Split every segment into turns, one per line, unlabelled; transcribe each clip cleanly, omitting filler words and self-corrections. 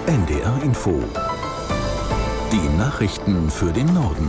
NDR Info. Die Nachrichten für den Norden.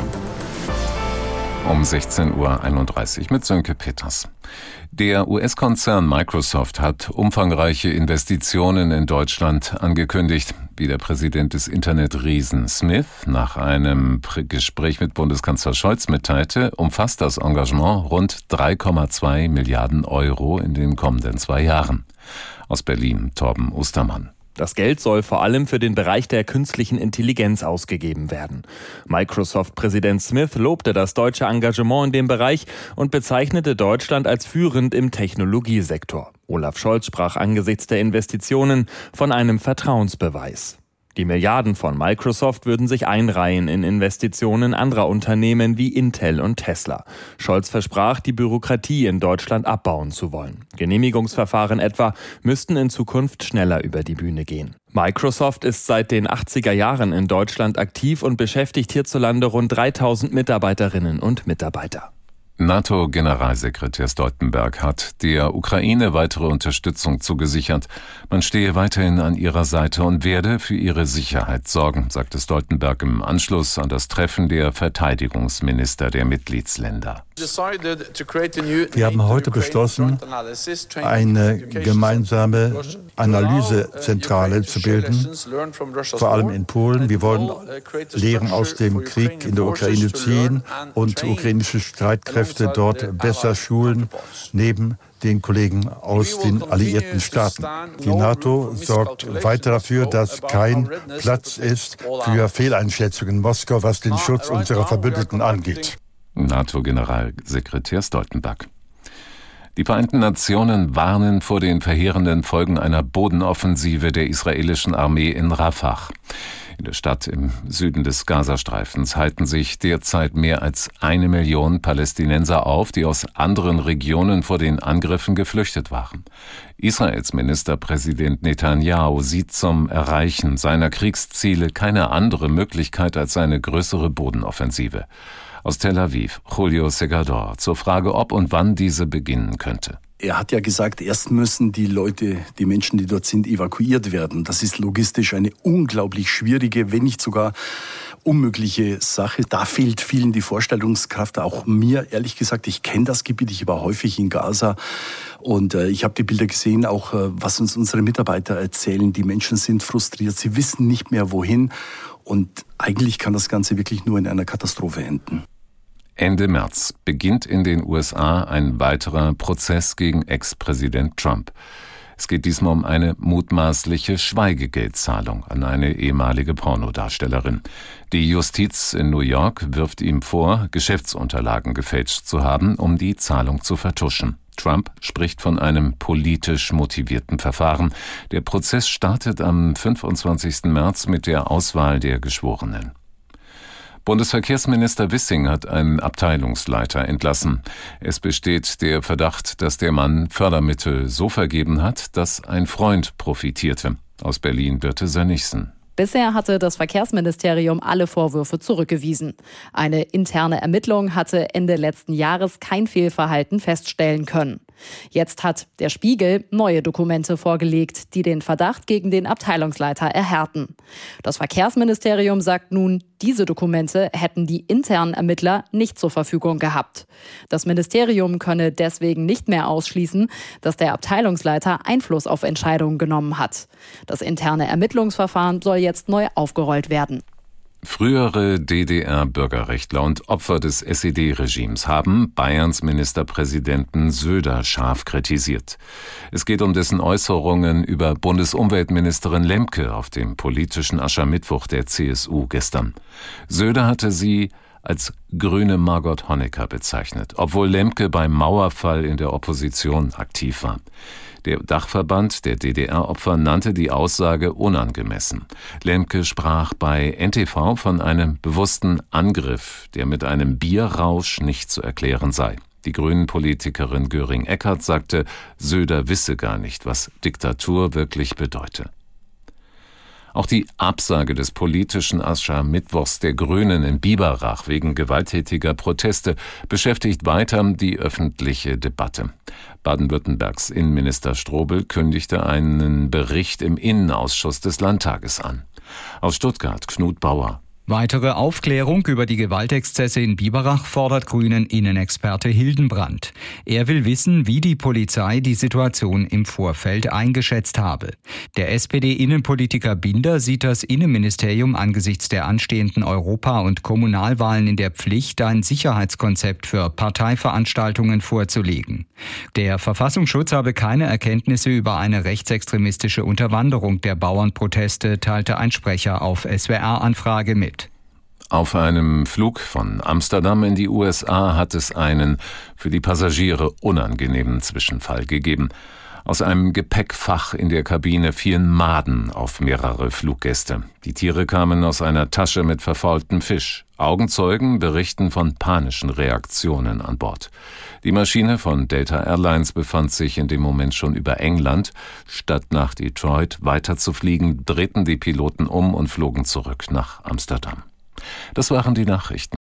Um 16:31 Uhr mit Sönke Peters. Der US-Konzern Microsoft hat umfangreiche Investitionen in Deutschland angekündigt. Wie der Präsident des Internetriesen Smith nach einem Gespräch mit Bundeskanzler Scholz mitteilte, umfasst das Engagement rund 3,2 Milliarden Euro in den kommenden 2 Jahren. Aus Berlin, Torben Ostermann.
Das Geld soll vor allem für den Bereich der künstlichen Intelligenz ausgegeben werden. Microsoft-Präsident Smith lobte das deutsche Engagement in dem Bereich und bezeichnete Deutschland als führend im Technologiesektor. Olaf Scholz sprach angesichts der Investitionen von einem Vertrauensbeweis. Die Milliarden von Microsoft würden sich einreihen in Investitionen anderer Unternehmen wie Intel und Tesla. Scholz versprach, die Bürokratie in Deutschland abbauen zu wollen. Genehmigungsverfahren etwa müssten in Zukunft schneller über die Bühne gehen. Microsoft ist seit den 80er Jahren in Deutschland aktiv und beschäftigt hierzulande rund 3000 Mitarbeiterinnen und Mitarbeiter.
NATO-Generalsekretär Stoltenberg hat der Ukraine weitere Unterstützung zugesichert. Man stehe weiterhin an ihrer Seite und werde für ihre Sicherheit sorgen, sagte Stoltenberg im Anschluss an das Treffen der Verteidigungsminister der Mitgliedsländer.
Wir haben heute beschlossen, eine gemeinsame Analysezentrale zu bilden, vor allem in Polen. Wir wollen Lehren aus dem Krieg in der Ukraine ziehen und ukrainische Streitkräfte dort besser schulen, neben den Kollegen aus den alliierten Staaten. Die NATO sorgt weiter dafür, dass kein Platz ist für Fehleinschätzungen in Moskau, was den Schutz unserer Verbündeten angeht.
NATO-Generalsekretär Stoltenberg. Die Vereinten Nationen warnen vor den verheerenden Folgen einer Bodenoffensive der israelischen Armee in Rafah. In der Stadt im Süden des Gazastreifens halten sich derzeit mehr als 1 Million Palästinenser auf, die aus anderen Regionen vor den Angriffen geflüchtet waren. Israels Ministerpräsident Netanyahu sieht zum Erreichen seiner Kriegsziele keine andere Möglichkeit als eine größere Bodenoffensive. Aus Tel Aviv, Julio Segador, zur Frage, ob und wann diese beginnen könnte.
Er hat ja gesagt, erst müssen die Menschen, die dort sind, evakuiert werden. Das ist logistisch eine unglaublich schwierige, wenn nicht sogar unmögliche Sache. Da fehlt vielen die Vorstellungskraft, auch mir, ehrlich gesagt. Ich kenne das Gebiet, ich war häufig in Gaza und ich habe die Bilder gesehen, auch was uns unsere Mitarbeiter erzählen. Die Menschen sind frustriert, sie wissen nicht mehr wohin und eigentlich kann das Ganze wirklich nur in einer Katastrophe enden.
Ende März beginnt in den USA ein weiterer Prozess gegen Ex-Präsident Trump. Es geht diesmal um eine mutmaßliche Schweigegeldzahlung an eine ehemalige Pornodarstellerin. Die Justiz in New York wirft ihm vor, Geschäftsunterlagen gefälscht zu haben, um die Zahlung zu vertuschen. Trump spricht von einem politisch motivierten Verfahren. Der Prozess startet am 25. März mit der Auswahl der Geschworenen. Bundesverkehrsminister Wissing hat einen Abteilungsleiter entlassen. Es besteht der Verdacht, dass der Mann Fördermittel so vergeben hat, dass ein Freund profitierte. Aus Berlin, Birte Sönnigsen.
Bisher hatte das Verkehrsministerium alle Vorwürfe zurückgewiesen. Eine interne Ermittlung hatte Ende letzten Jahres kein Fehlverhalten feststellen können. Jetzt hat der Spiegel neue Dokumente vorgelegt, die den Verdacht gegen den Abteilungsleiter erhärten. Das Verkehrsministerium sagt nun, diese Dokumente hätten die internen Ermittler nicht zur Verfügung gehabt. Das Ministerium könne deswegen nicht mehr ausschließen, dass der Abteilungsleiter Einfluss auf Entscheidungen genommen hat. Das interne Ermittlungsverfahren soll jetzt neu aufgerollt werden.
Frühere DDR-Bürgerrechtler und Opfer des SED-Regimes haben Bayerns Ministerpräsidenten Söder scharf kritisiert. Es geht um dessen Äußerungen über Bundesumweltministerin Lemke auf dem politischen Aschermittwoch der CSU gestern. Söder hatte sie als grüne Margot Honecker bezeichnet, obwohl Lemke beim Mauerfall in der Opposition aktiv war. Der Dachverband der DDR-Opfer nannte die Aussage unangemessen. Lemke sprach bei NTV von einem bewussten Angriff, der mit einem Bierrausch nicht zu erklären sei. Die Grünen-Politikerin Göring-Eckardt sagte, Söder wisse gar nicht, was Diktatur wirklich bedeute. Auch die Absage des politischen Aschermittwochs der Grünen in Biberach wegen gewalttätiger Proteste beschäftigt weiter die öffentliche Debatte. Baden-Württembergs Innenminister Strobel kündigte einen Bericht im Innenausschuss des Landtages an. Aus Stuttgart Knut Bauer.
Weitere Aufklärung über die Gewaltexzesse in Biberach fordert Grünen-Innenexperte Hildenbrand. Er will wissen, wie die Polizei die Situation im Vorfeld eingeschätzt habe. Der SPD-Innenpolitiker Binder sieht das Innenministerium angesichts der anstehenden Europa- und Kommunalwahlen in der Pflicht, ein Sicherheitskonzept für Parteiveranstaltungen vorzulegen. Der Verfassungsschutz habe keine Erkenntnisse über eine rechtsextremistische Unterwanderung der Bauernproteste, teilte ein Sprecher auf SWR-Anfrage mit.
Auf einem Flug von Amsterdam in die USA hat es einen für die Passagiere unangenehmen Zwischenfall gegeben. Aus einem Gepäckfach in der Kabine fielen Maden auf mehrere Fluggäste. Die Tiere kamen aus einer Tasche mit verfaultem Fisch. Augenzeugen berichten von panischen Reaktionen an Bord. Die Maschine von Delta Airlines befand sich in dem Moment schon über England. Statt nach Detroit weiterzufliegen, drehten die Piloten um und flogen zurück nach Amsterdam. Das waren die Nachrichten.